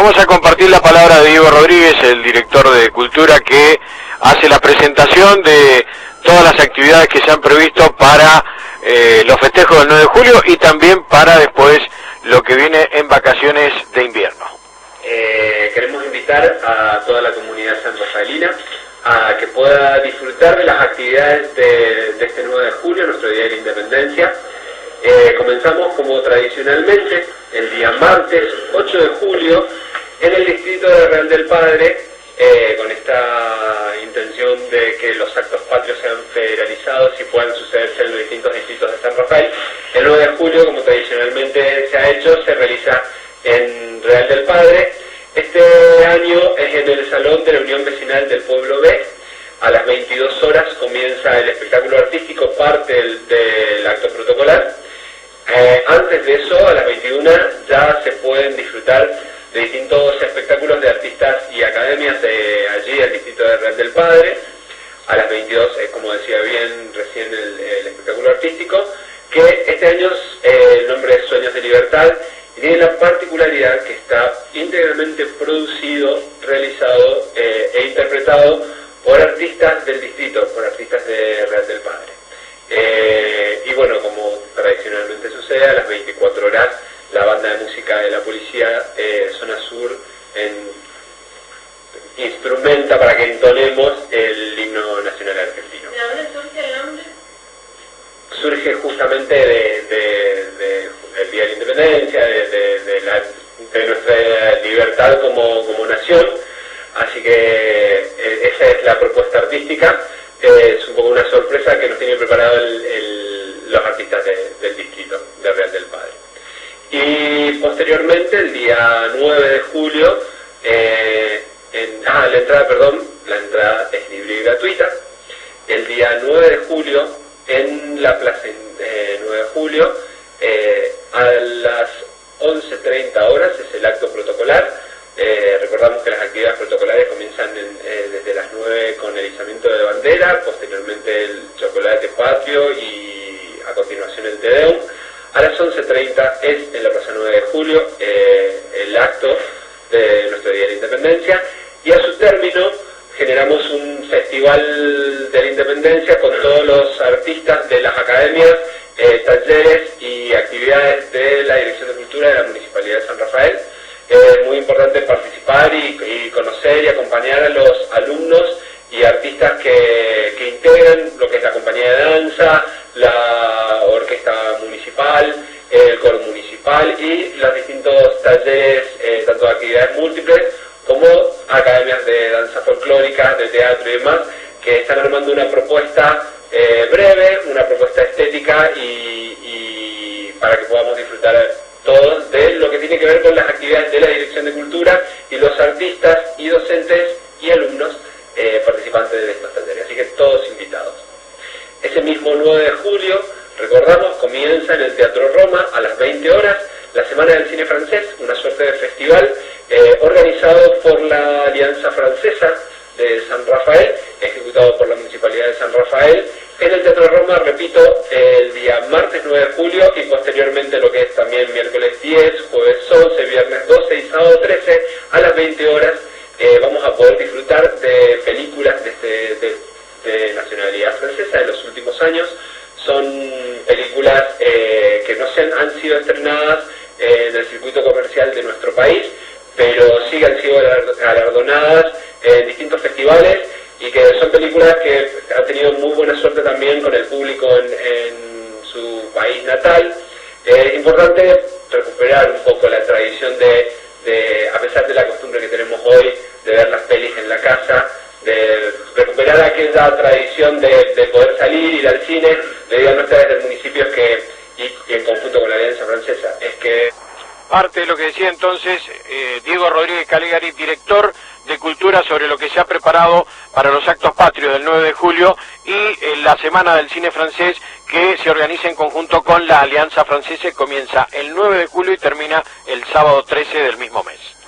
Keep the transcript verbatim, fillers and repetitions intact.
vamos a compartir la palabra de Diego Rodríguez, el director de Cultura, que hace la presentación de todas las actividades que se han previsto para eh, los festejos del nueve de julio y también para después lo que viene en vacaciones de invierno. Eh, queremos invitar a toda la comunidad sanrafaelina a que pueda disfrutar de las actividades de, de este nueve de julio, nuestro Día de la Independencia. Eh, comenzamos como tradicionalmente el día martes ocho de julio en el distrito de Real del Padre, eh, con esta intención de que los actos patrios sean federalizados y puedan sucederse en los distintos distritos de San Rafael. El nueve de julio, como tradicionalmente se ha hecho, se realiza en Real del Padre. Este año es en el Salón de la Unión Vecinal del Pueblo B. A las veintidós horas comienza el espectáculo artístico, parte del, del acto protocolar. Eh, antes de eso, a las veintiuna, ya se pueden disfrutar de distintos espectáculos de artistas y academias de allí, el distrito de Real del Padre. A las veintidós es, como decía bien recién, el, el espectáculo artístico, que este año eh, el nombre es Sueños de Libertad, y tiene la particularidad que está íntegramente producido, realizado eh, e interpretado por artistas del distrito, por artistas de Real del Padre. Eh, y bueno, como tradicionalmente sucede, a las veinticuatro horas la banda de música de la policía eh, Zona Sur en, instrumenta para que entonemos el himno nacional argentino. ¿De dónde surge el nombre? Surge justamente de, de, de, del Día de la Independencia, de, de, de, la, de nuestra libertad como, como nación, así que eh, esa es la propuesta artística. Eh, es un poco una sorpresa que nos tiene preparado el, el, los artistas de, del distrito de Real del Padre. Y posteriormente, el día nueve de julio, eh, en, ah, la entrada, perdón, la entrada es libre y gratuita. El día nueve de julio, en la plaza eh, nueve de julio, eh, a las once treinta horas es el acto protocolar. Eh, recordamos que las actividades protocolares comienzan en, eh, desde las nueve con el izamiento de bandera, posteriormente el chocolate patrio y a continuación el Te Deum. A las once treinta es en la plaza nueve de julio eh, el acto de nuestro Día de la Independencia, y a su término generamos un festival de la Independencia con todos los artistas de las academias, eh, talleres y actividades de la Dirección de Cultura de la Municipalidad de San Rafael. Es muy importante participar y, y conocer y acompañar a los alumnos y artistas que, que integran lo que es la compañía de danza, la orquesta municipal, el coro municipal y los distintos talleres, eh, tanto de actividades múltiples como academias de danza folclórica, de teatro y demás, que están armando una propuesta eh, breve, una propuesta estética y, y para que podamos disfrutar todos de lo que tiene que ver con las actividades de la Dirección de Cultura y los artistas y docentes y alumnos eh, participantes de estos talleres, así que todos invitados. Ese mismo nueve de julio, recordamos, comienza en el Teatro Roma a las veinte horas la Semana del Cine Francés, una suerte de festival eh, organizado por la Alianza Francesa de San Rafael, ejecutado por la Municipalidad de San Rafael, en el Teatro Roma, repito, el día martes nueve de julio y posteriormente lo que es también miércoles diez, jueves once, viernes doce y sábado trece a las veinte horas eh, vamos a poder disfrutar de películas de, este, de, de nacionalidad francesa de los últimos años. Son películas eh, que no se han, han sido estrenadas eh, en el circuito comercial de nuestro país, pero sí han sido galardonadas en distintos festivales y que son películas que han tenido muy buena suerte también con el público en, en su país natal. Es eh, importante recuperar un poco la tradición de, de, a pesar de la costumbre que tenemos hoy, de ver las pelis en la casa, de recuperar aquella tradición de, de poder salir, ir al cine. Le digo a nuestras del municipio que, y, y en conjunto con la Alianza Francesa, es que... Parte de lo que decía entonces eh, Diego Rodríguez Caligari, director de Cultura, sobre lo que se ha preparado para los actos patrios del nueve de julio y eh, la Semana del Cine Francés, que se organiza en conjunto con la Alianza Francesa, comienza el nueve de julio y termina el sábado trece del mismo mes.